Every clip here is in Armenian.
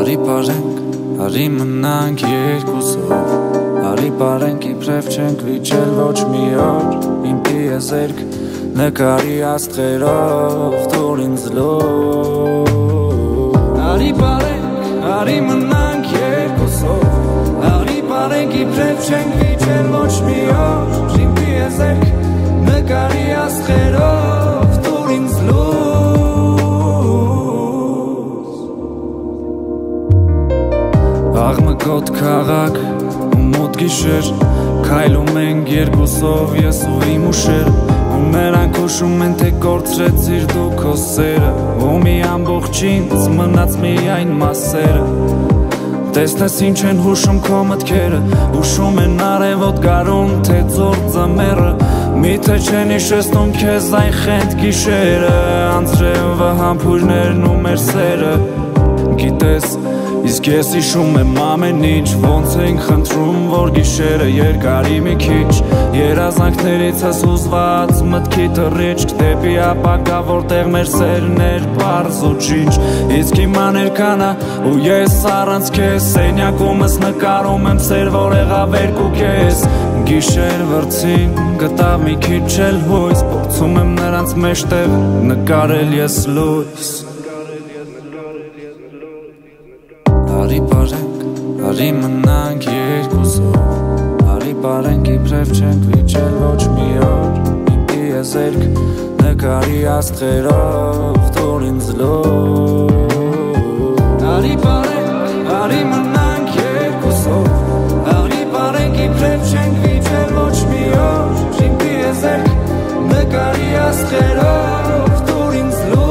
Արի պարենք, արի մնանք երկուսով, արի պարենք իբրև չենք վիճել ոչ մի օր, իմ տիեզերք նկարի աստղերով, թող ինձ լող։ Արի պարենք, արի մնանք երկուսով, արի պարենք իբրև չենք վիճել ոչ մի օր, իմ տիեզերք նկարի աստղերով, թող ինձ լող։ Աղմկոտ քաղաք ու մոտ գիշեր, քայլում ենք երկուսով ես ու իմ ուշեր, ու նրանք հուշում են թե կորցրեցիր դու քո սերը, ու մի ամբողջ ինձ մնաց միայն մասերը։ Տեսնես ինչ են հուշում քո մտքերը, հուշում են արևոտ գարուն թե ձոր ձմեռը, միթե չեն հիշեցնում քեզ այն խենթ գիշերը, անձրևը համբույրներն ու մեր սերը։ Գիտես, իսկ ես հիշում եմ ամեն ինչ, ոնց ենք խնդրում, որ գիշերը երկարի մի քիչ, երազանքներից ես հուզված մտքի թռիչք, դեպի ապագա, որտեղ մեր սերն էր պարզ ու ճինչ։ Իսկ հիմա ներքանա ու ես առանց քեզ, սենյակումս նկարում եմ սեր, որ եղավ երկու քեզ։ Գիշեր վրձին գտավ մի քիչ էլ հույս, փորձում եմ նրանց մեջտեղ նկարել ես լույս։ Արի պարենք, արի մնանք երկուսով, արի պարենք իբրև չենք վիճել ոչ մի օր, իմ տիեզերք նկարի աստղերով, թող ինձ լող։ Արի պարենք, արի մնանք երկուսով, արի պարենք իբրև չենք վիճել ոչ մի օր, իմ տիեզերք նկարի աստղերով, թող ինձ լող։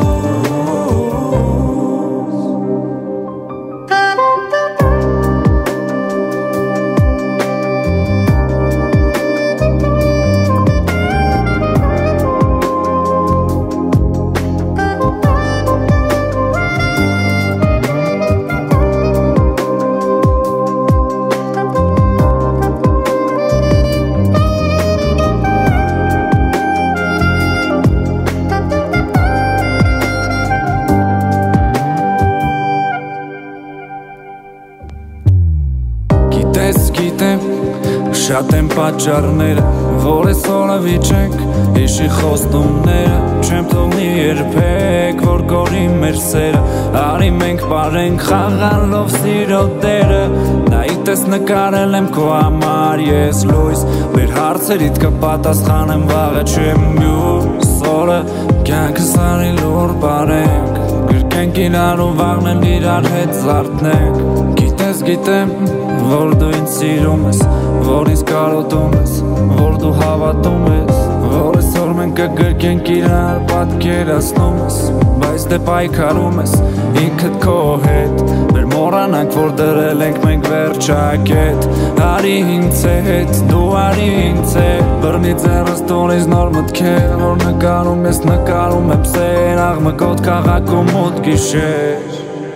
Գիտեմ, շատ են պատճառները, որ ես օրը վիճենք, հիշի խոստումները, չեմ թողնի երբեք, որ կորի մեր սերը, արի մենք պարենք խաղալով սիրո դերը, նայիտես նկարել եմ քո համար ես լույս, մեր հարցերիդ կպատասխանեմ վաղը չեմ մյուս օրը, կյանքս արի լուր պարենք, գրկենք իրար ու վաղն էլ իրար հետ զարթնենք։ Գիտես գիտեմ, որ դու ինձ սիրում ես, որ ինձ կարոտում ես, որ դու հավատում ես, որ այսօր մենք կգրկենք իրար պատկերացնում ես, բայց դե պայքարում ես ինքդ քո հետ, մեր մոռանանք որ դրել ենք մենք վերջակետ, արի ինձ հետ, դու արի ինձ հետ, բռնի ձեռս տուր ինձ նոր մտքեր, որ նկարում ես նկարում եմ սեր, աղմկոտ քաղաքում մոտ գիշեր։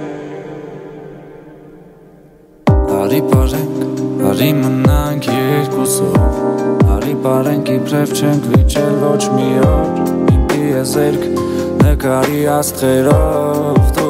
Արի պարենք, արի մնանք երկուսով, արի պարենք իբրև չենք վիճել ոչ մի օր, իմ տիեզերք նկարի աստղերով,